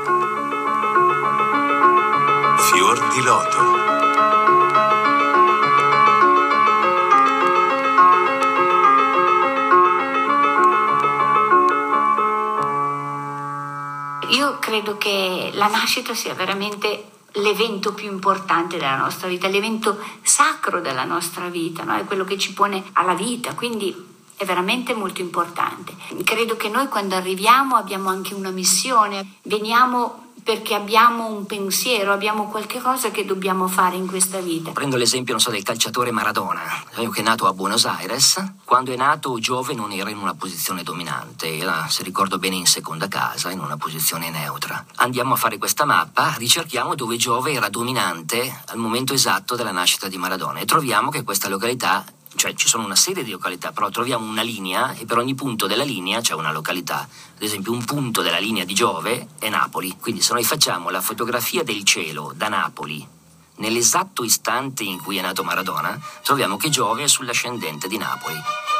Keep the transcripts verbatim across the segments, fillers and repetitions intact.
Fior di loto. Io credo che la nascita sia veramente l'evento più importante della nostra vita, l'evento sacro della nostra vita, no? È quello che ci pone alla vita, quindi è veramente molto importante. Credo che noi quando arriviamo abbiamo anche una missione, veniamo perché abbiamo un pensiero, abbiamo qualche cosa che dobbiamo fare in questa vita. Prendo l'esempio, non so, del calciatore Maradona, che è nato a Buenos Aires. Quando è nato, Giove non era in una posizione dominante, era, se ricordo bene, in seconda casa, in una posizione neutra. Andiamo a fare questa mappa, ricerchiamo dove Giove era dominante al momento esatto della nascita di Maradona e troviamo che questa località, cioè ci sono una serie di località, però troviamo una linea e per ogni punto della linea c'è una località. Ad esempio un punto della linea di Giove è Napoli. Quindi se noi facciamo la fotografia del cielo da Napoli nell'esatto istante in cui è nato Maradona, troviamo che Giove è sull'ascendente di Napoli.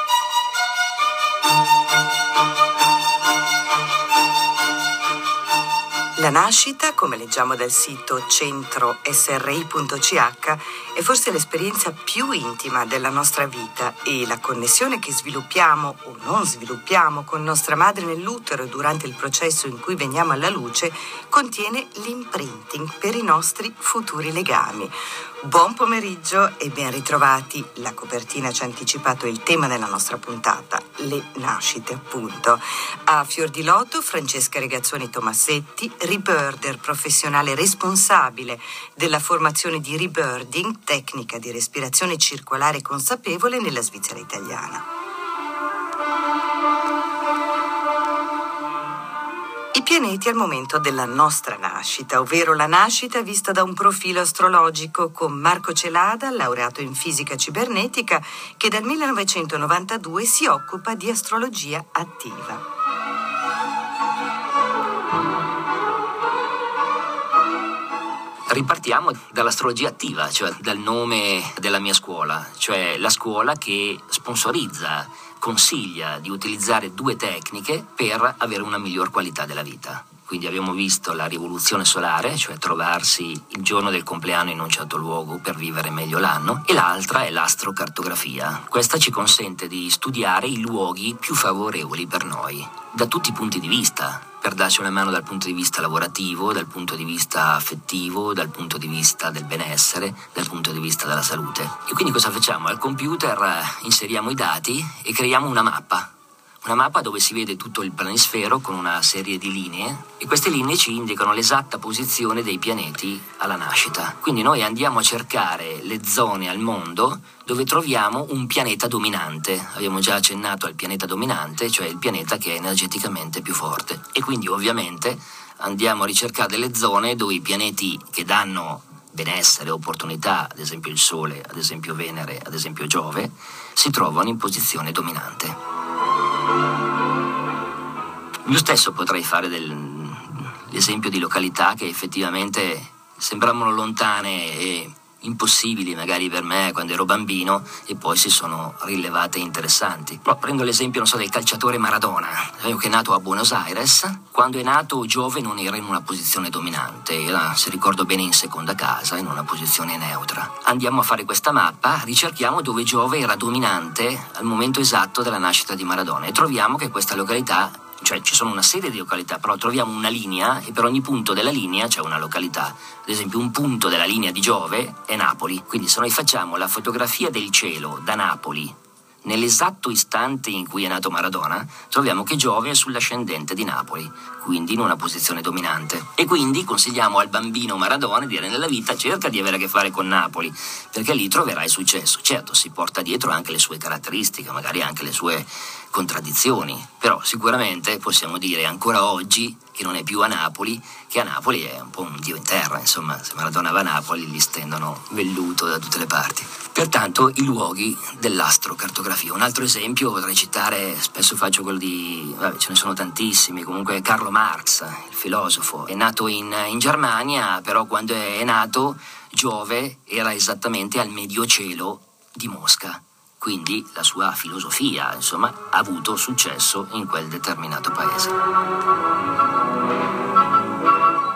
La nascita, come leggiamo dal sito centro s r i punto c h, è forse l'esperienza più intima della nostra vita e la connessione che sviluppiamo o non sviluppiamo con nostra madre nell'utero durante il processo in cui veniamo alla luce contiene l'imprinting per i nostri futuri legami. Buon pomeriggio e ben ritrovati. La copertina ci ha anticipato il tema della nostra puntata, le nascite appunto. A Fior di Loto, Francesca Regazzoni Tomassetti, rebirder professionale responsabile della formazione di rebirding, tecnica di respirazione circolare consapevole nella Svizzera italiana. I pianeti al momento della nostra nascita, ovvero la nascita vista da un profilo astrologico, con Marco Celada, laureato in fisica cibernetica, che dal millenovecentonovantadue si occupa di astrologia attiva. Ripartiamo dall'astrologia attiva, cioè dal nome della mia scuola, cioè la scuola che sponsorizza, consiglia di utilizzare due tecniche per avere una miglior qualità della vita. Quindi abbiamo visto la rivoluzione solare, cioè trovarsi il giorno del compleanno in un certo luogo per vivere meglio l'anno, e l'altra è l'astrocartografia. Questa ci consente di studiare i luoghi più favorevoli per noi, da tutti i punti di vista, per darci una mano dal punto di vista lavorativo, dal punto di vista affettivo, dal punto di vista del benessere, dal punto di vista della salute. E quindi cosa facciamo? Al computer inseriamo i dati e creiamo una mappa. Una mappa dove si vede tutto il planisfero con una serie di linee e queste linee ci indicano l'esatta posizione dei pianeti alla nascita. Quindi noi andiamo a cercare le zone al mondo dove troviamo un pianeta dominante. Abbiamo già accennato al pianeta dominante, cioè il pianeta che è energeticamente più forte. E quindi ovviamente andiamo a ricercare delle zone dove i pianeti che danno benessere, opportunità, ad esempio il Sole, ad esempio Venere, ad esempio Giove, si trovano in posizione dominante. Io stesso potrei fare dell'esempio di località che effettivamente sembravano lontane e impossibili magari per me quando ero bambino e poi si sono rilevate interessanti. Però prendo l'esempio, non so, del calciatore Maradona, che è nato a Buenos Aires. Quando è nato Giove non era in una posizione dominante, era, se ricordo bene, in seconda casa, in una posizione neutra. Andiamo a fare questa mappa, ricerchiamo dove Giove era dominante al momento esatto della nascita di Maradona e troviamo che questa località, cioè ci sono una serie di località, però troviamo una linea e per ogni punto della linea c'è una località. Ad esempio un punto della linea di Giove è Napoli. Quindi se noi facciamo la fotografia del cielo da Napoli nell'esatto istante in cui è nato Maradona, troviamo che Giove è sull'ascendente di Napoli, quindi in una posizione dominante. E quindi consigliamo al bambino Maradona di dire nella vita cerca di avere a che fare con Napoli, perché lì troverai successo. Certo, si porta dietro anche le sue caratteristiche, magari anche le sue contraddizioni, però sicuramente possiamo dire ancora oggi che non è più a Napoli, che a Napoli è un po' un dio in terra, insomma, se Maradona va a Napoli gli stendono velluto da tutte le parti. Pertanto i luoghi dell'astrocartografia. Un altro esempio potrei citare, spesso faccio quello di, vabbè, ce ne sono tantissimi, comunque Karl Marx, il filosofo, è nato in, in Germania, però quando è nato Giove era esattamente al medio cielo di Mosca. Quindi la sua filosofia, insomma, ha avuto successo in quel determinato paese.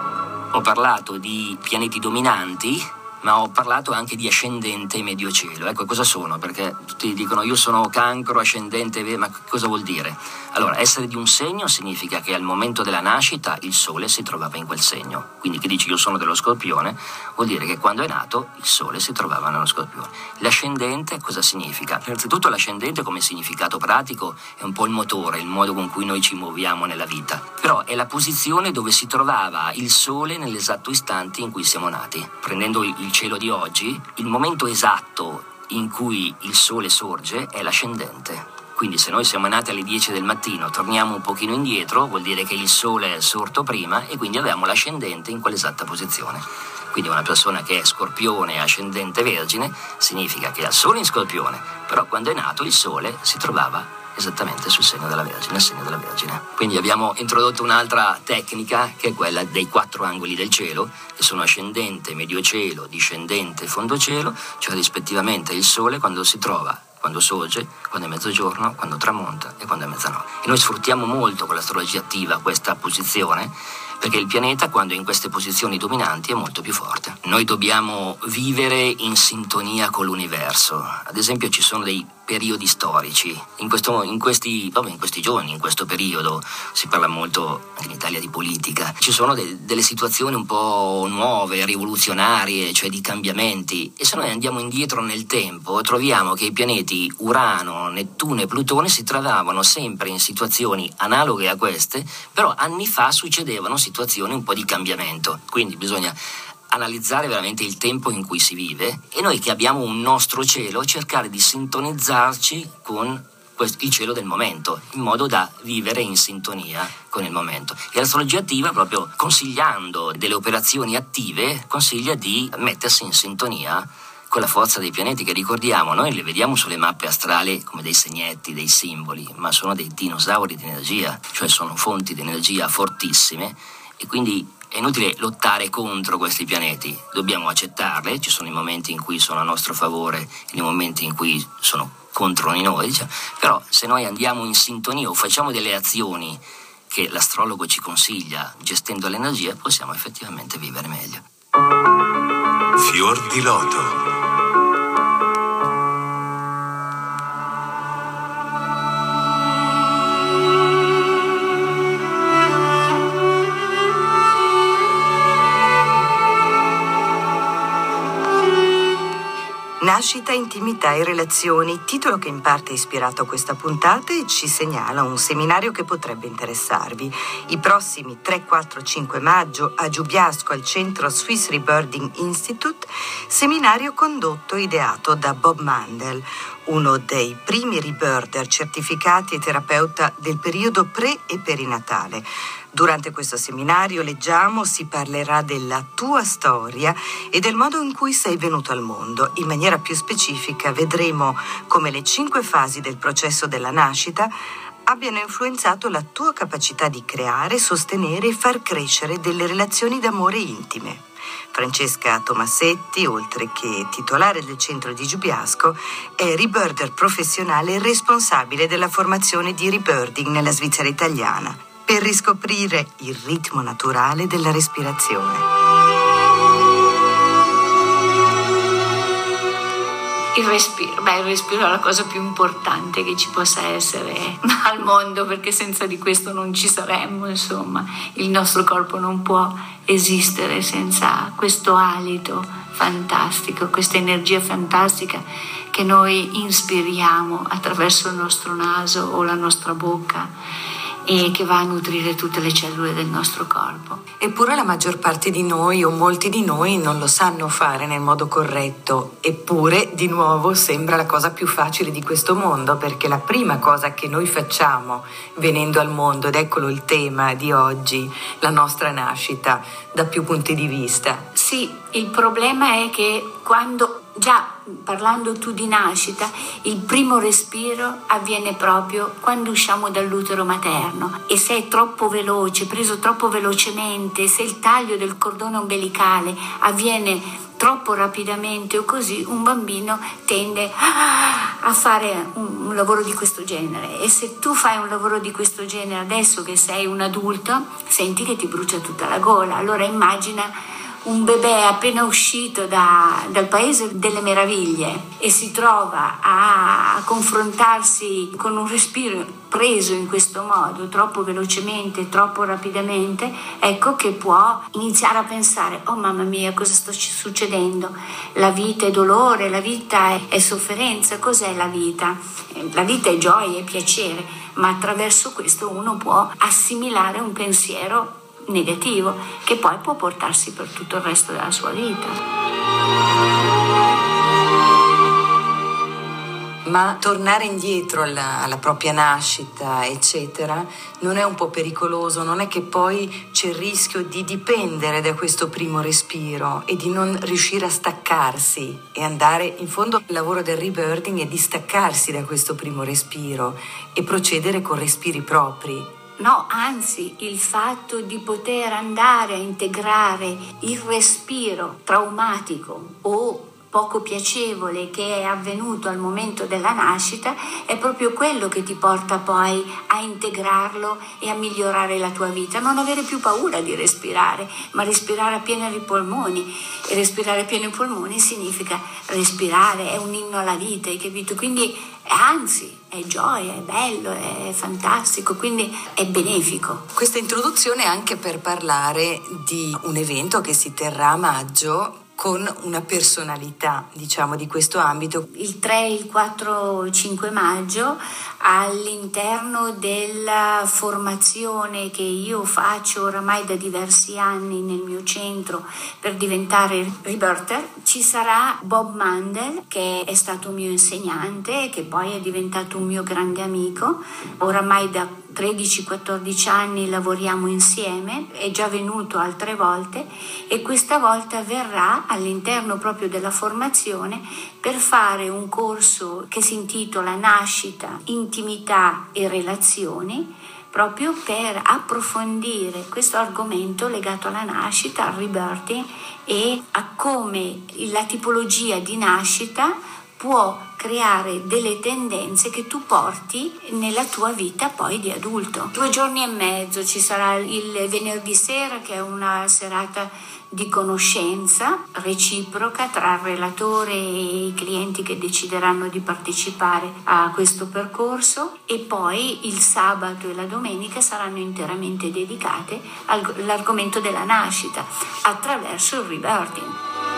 Ho parlato di pianeti dominanti, ma ho parlato anche di ascendente e medio cielo. Ecco, cosa sono? Perché tutti dicono io sono Cancro, ascendente, ma cosa vuol dire? Allora, essere di un segno significa che al momento della nascita il Sole si trovava in quel segno. Quindi chi dice io sono dello Scorpione vuol dire che quando è nato il Sole si trovava nello Scorpione. L'ascendente cosa significa? Innanzitutto l'ascendente come significato pratico è un po' il motore, il modo con cui noi ci muoviamo nella vita. Però è la posizione dove si trovava il Sole nell'esatto istante in cui siamo nati. Prendendo il cielo di oggi, il momento esatto in cui il Sole sorge è l'ascendente. Quindi se noi siamo nati alle dieci del mattino, torniamo un pochino indietro, vuol dire che il Sole è sorto prima e quindi abbiamo l'ascendente in quell'esatta posizione. Quindi una persona che è Scorpione, ascendente Vergine, significa che ha il Sole in Scorpione, però quando è nato il Sole si trovava esattamente sul segno della Vergine, il segno della Vergine. Quindi abbiamo introdotto un'altra tecnica che è quella dei quattro angoli del cielo, che sono ascendente, medio cielo, discendente e fondo cielo, cioè rispettivamente il Sole quando si trova, quando sorge, quando è mezzogiorno, quando tramonta e quando è mezzanotte. E noi sfruttiamo molto con l'astrologia attiva questa posizione, perché il pianeta quando è in queste posizioni dominanti è molto più forte. Noi dobbiamo vivere in sintonia con l'universo. Ad esempio ci sono dei periodi storici. In, questo, in, questi, vabbè, in questi giorni, in questo periodo, si parla molto anche in Italia di politica. Ci sono de, delle situazioni un po' nuove, rivoluzionarie, cioè di cambiamenti. E se noi andiamo indietro nel tempo, troviamo che i pianeti Urano, Nettuno e Plutone si trovavano sempre in situazioni analoghe a queste, però anni fa succedevano situazioni un po' di cambiamento. Quindi bisogna analizzare veramente il tempo in cui si vive e noi che abbiamo un nostro cielo cercare di sintonizzarci con il cielo del momento in modo da vivere in sintonia con il momento. E l'astrologia attiva, proprio consigliando delle operazioni attive, consiglia di mettersi in sintonia con la forza dei pianeti che, ricordiamo, noi li vediamo sulle mappe astrali come dei segnetti, dei simboli, ma sono dei dinosauri di energia, cioè sono fonti di energia fortissime e quindi è inutile lottare contro questi pianeti, dobbiamo accettarle, ci sono i momenti in cui sono a nostro favore e i momenti in cui sono contro di noi, diciamo. Però se noi andiamo in sintonia o facciamo delle azioni che l'astrologo ci consiglia gestendo l'energia, possiamo effettivamente vivere meglio. Fior di loto. Nascita, intimità e relazioni, titolo che in parte è ispirato a questa puntata e ci segnala un seminario che potrebbe interessarvi. I prossimi tre, quattro, cinque maggio a Giubiasco al centro Swiss Rebirthing Institute, seminario condotto e ideato da Bob Mandel, uno dei primi rebirther certificati e terapeuta del periodo pre- e perinatale. Durante questo seminario, leggiamo, si parlerà della tua storia e del modo in cui sei venuto al mondo. In maniera più specifica vedremo come le cinque fasi del processo della nascita abbiano influenzato la tua capacità di creare, sostenere e far crescere delle relazioni d'amore intime. Francesca Tomassetti, oltre che titolare del centro di Giubiasco, è rebirther professionale e responsabile della formazione di rebirthing nella Svizzera italiana, per riscoprire il ritmo naturale della respirazione. Il respiro, beh, il respiro è la cosa più importante che ci possa essere al mondo, perché senza di questo non ci saremmo, insomma. Il nostro corpo non può esistere senza questo alito fantastico, questa energia fantastica che noi inspiriamo attraverso il nostro naso o la nostra bocca e che va a nutrire tutte le cellule del nostro corpo. Eppure la maggior parte di noi o molti di noi non lo sanno fare nel modo corretto, eppure di nuovo sembra la cosa più facile di questo mondo, perché la prima cosa che noi facciamo venendo al mondo, ed eccolo il tema di oggi, la nostra nascita da più punti di vista. Sì, il problema è che quando già parlando tu di nascita, il primo respiro avviene proprio quando usciamo dall'utero materno, e se è troppo veloce, preso troppo velocemente, se il taglio del cordone ombelicale avviene troppo rapidamente o così, un bambino tende a fare un, un lavoro di questo genere, e se tu fai un lavoro di questo genere adesso che sei un adulto, senti che ti brucia tutta la gola. Allora immagina un bebè appena uscito da, dal paese delle meraviglie e si trova a, a confrontarsi con un respiro preso in questo modo, troppo velocemente, troppo rapidamente, ecco che può iniziare a pensare: oh mamma mia, cosa sta succedendo? La vita è dolore, la vita è, è sofferenza. Cos'è la vita? La vita è gioia, è piacere, ma attraverso questo uno può assimilare un pensiero negativo che poi può portarsi per tutto il resto della sua vita. Ma tornare indietro alla, alla propria nascita, eccetera, non è un po' pericoloso? Non è che poi c'è il rischio di dipendere da questo primo respiro e di non riuscire a staccarsi e andare, in fondo il lavoro del rebirthing è di staccarsi da questo primo respiro e procedere con respiri propri? No, anzi, il fatto di poter andare a integrare il respiro traumatico o poco piacevole che è avvenuto al momento della nascita è proprio quello che ti porta poi a integrarlo e a migliorare la tua vita. Non avere più paura di respirare, ma respirare a pieni polmoni. E respirare a pieni polmoni significa respirare, è un inno alla vita, hai capito? Quindi anzi, è gioia, è bello, è fantastico, quindi è benefico. Questa introduzione è anche per parlare di un evento che si terrà a maggio con una personalità, diciamo, di questo ambito. Il tre, il quattro, il cinque maggio, all'interno della formazione che io faccio oramai da diversi anni nel mio centro per diventare rebirther, ci sarà Bob Mandel, che è stato un mio insegnante, che poi è diventato un mio grande amico. Oramai da tredici quattordici anni lavoriamo insieme, è già venuto altre volte e questa volta verrà all'interno proprio della formazione per fare un corso che si intitola Nascita, Intimità e Relazioni, proprio per approfondire questo argomento legato alla nascita, al rebirthing e a come la tipologia di nascita può creare delle tendenze che tu porti nella tua vita poi di adulto. Due giorni e mezzo, ci sarà il venerdì sera, che è una serata di conoscenza reciproca tra il relatore e i clienti che decideranno di partecipare a questo percorso, e poi il sabato e la domenica saranno interamente dedicate all'argomento della nascita attraverso il rebirthing.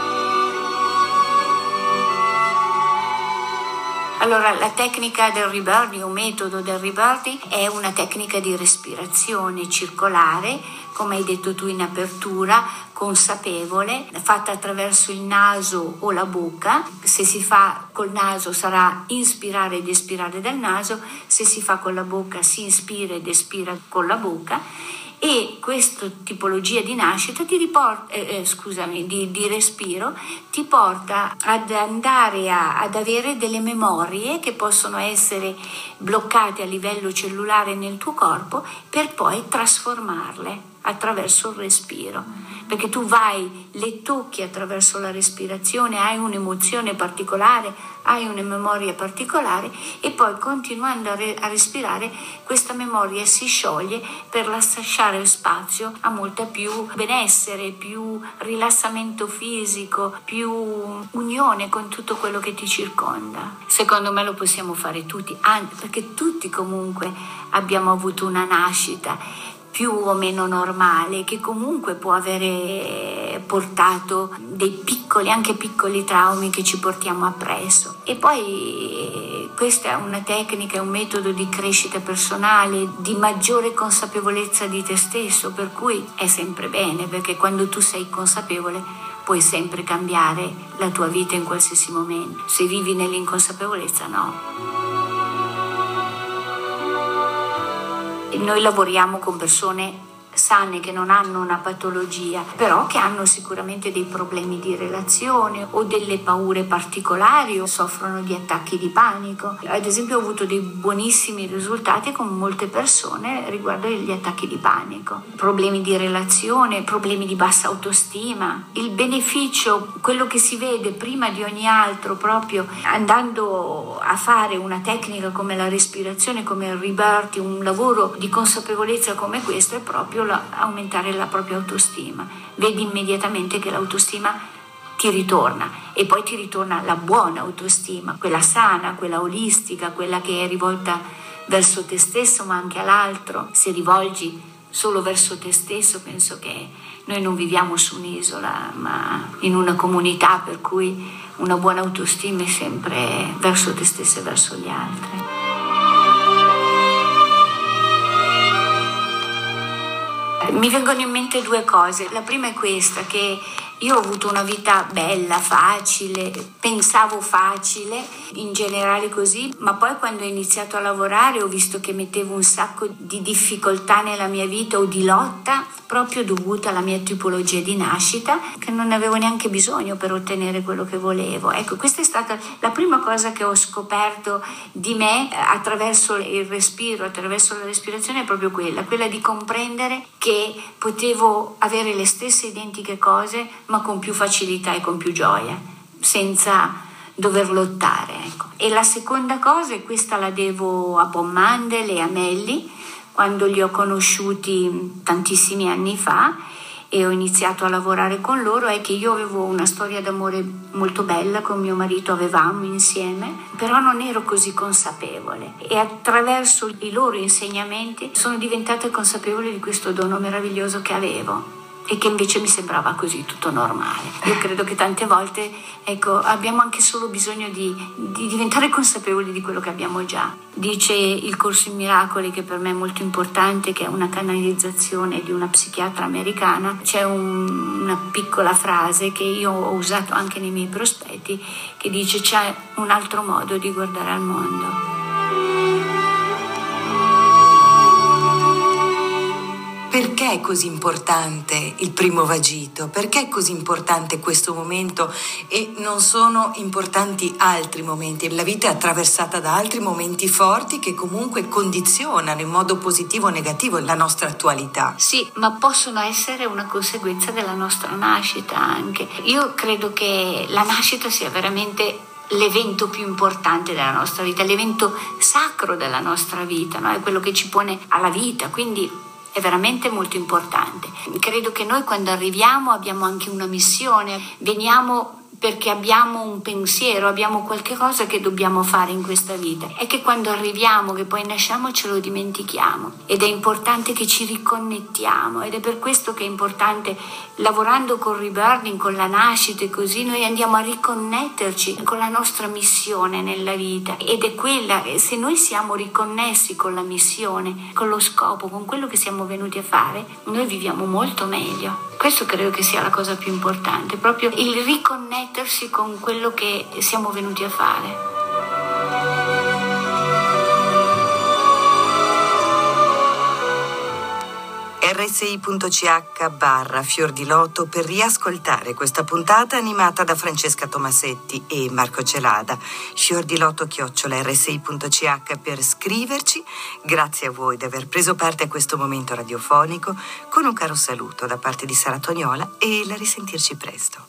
Allora, la tecnica del rebirthing, o metodo del rebirthing, è una tecnica di respirazione circolare, come hai detto tu in apertura, consapevole, fatta attraverso il naso o la bocca. Se si fa col naso sarà inspirare ed espirare dal naso, se si fa con la bocca si inspira ed espira con la bocca. E questa tipologia di nascita ti riporta, eh, eh, scusami, di, di respiro ti porta ad andare a, ad avere delle memorie che possono essere bloccate a livello cellulare nel tuo corpo, per poi trasformarle attraverso il respiro, perché tu vai, le tocchi attraverso la respirazione, hai un'emozione particolare, hai una memoria particolare e poi continuando a, re- a respirare questa memoria si scioglie per lasciare spazio a molta più benessere, più rilassamento fisico, più unione con tutto quello che ti circonda. Secondo me lo possiamo fare tutti, anche perché tutti comunque abbiamo avuto una nascita più o meno normale, che comunque può avere portato dei piccoli, anche piccoli traumi che ci portiamo appresso. E poi questa è una tecnica, è un metodo di crescita personale, di maggiore consapevolezza di te stesso, per cui è sempre bene, perché quando tu sei consapevole puoi sempre cambiare la tua vita in qualsiasi momento. Se vivi nell'inconsapevolezza, no. Noi lavoriamo con persone sane, che non hanno una patologia, però che hanno sicuramente dei problemi di relazione o delle paure particolari o soffrono di attacchi di panico. Ad esempio ho avuto dei buonissimi risultati con molte persone riguardo gli attacchi di panico, problemi di relazione, problemi di bassa autostima. Il beneficio, quello che si vede prima di ogni altro, proprio andando a fare una tecnica come la respirazione, come il rebirth, un lavoro di consapevolezza come questo, è proprio la, aumentare la propria autostima. Vedi immediatamente che l'autostima ti ritorna, e poi ti ritorna la buona autostima, quella sana, quella olistica, quella che è rivolta verso te stesso ma anche all'altro. Se rivolgi solo verso te stesso, penso che noi non viviamo su un'isola ma in una comunità, per cui una buona autostima è sempre verso te stesso e verso gli altri. Mi vengono in mente due cose. La prima è questa, che io ho avuto una vita bella, facile, pensavo facile, in generale così, ma poi quando ho iniziato a lavorare ho visto che mettevo un sacco di difficoltà nella mia vita o di lotta, proprio dovuta alla mia tipologia di nascita, che non ne avevo neanche bisogno per ottenere quello che volevo. Ecco, questa è stata la prima cosa che ho scoperto di me attraverso il respiro, attraverso la respirazione, è proprio quella, quella di comprendere che potevo avere le stesse identiche cose, ma con più facilità e con più gioia, senza dover lottare, ecco. E la seconda cosa, e questa la devo a Pommandel e a Melli, quando li ho conosciuti tantissimi anni fa e ho iniziato a lavorare con loro, è che io avevo una storia d'amore molto bella con mio marito, avevamo insieme, però non ero così consapevole, e attraverso i loro insegnamenti sono diventata consapevole di questo dono meraviglioso che avevo e che invece mi sembrava così tutto normale. Io credo che tante volte, ecco, abbiamo anche solo bisogno di, di diventare consapevoli di quello che abbiamo già. Dice il Corso in Miracoli, che per me è molto importante, che è una canalizzazione di una psichiatra americana, c'è un, una piccola frase che io ho usato anche nei miei prospetti, che dice: c'è un altro modo di guardare al mondo. Perché è così importante il primo vagito? Perché è così importante questo momento e non sono importanti altri momenti? La vita è attraversata da altri momenti forti che comunque condizionano in modo positivo o negativo la nostra attualità. Sì, ma possono essere una conseguenza della nostra nascita anche. Io credo che la nascita sia veramente l'evento più importante della nostra vita, l'evento sacro della nostra vita, no? È quello che ci pone alla vita, quindi è veramente molto importante. Credo che noi quando arriviamo abbiamo anche una missione, veniamo perché abbiamo un pensiero, abbiamo qualche cosa che dobbiamo fare in questa vita. È che quando arriviamo, che poi nasciamo, ce lo dimentichiamo, ed è importante che ci riconnettiamo, ed è per questo che è importante, lavorando con Rebirthing, con la nascita e così, noi andiamo a riconnetterci con la nostra missione nella vita, ed è quella, se noi siamo riconnessi con la missione, con lo scopo, con quello che siamo venuti a fare, noi viviamo molto meglio. Questo credo che sia la cosa più importante, proprio il riconnettersi con quello che siamo venuti a fare. R S I punto C H barra Fior di Loto per riascoltare questa puntata animata da Francesca Tomasetti e Marco Celada. Fior di Loto chiocciola R S I punto C H per scriverci. Grazie a voi di aver preso parte a questo momento radiofonico, con un caro saluto da parte di Sara Tognola e la risentirci presto.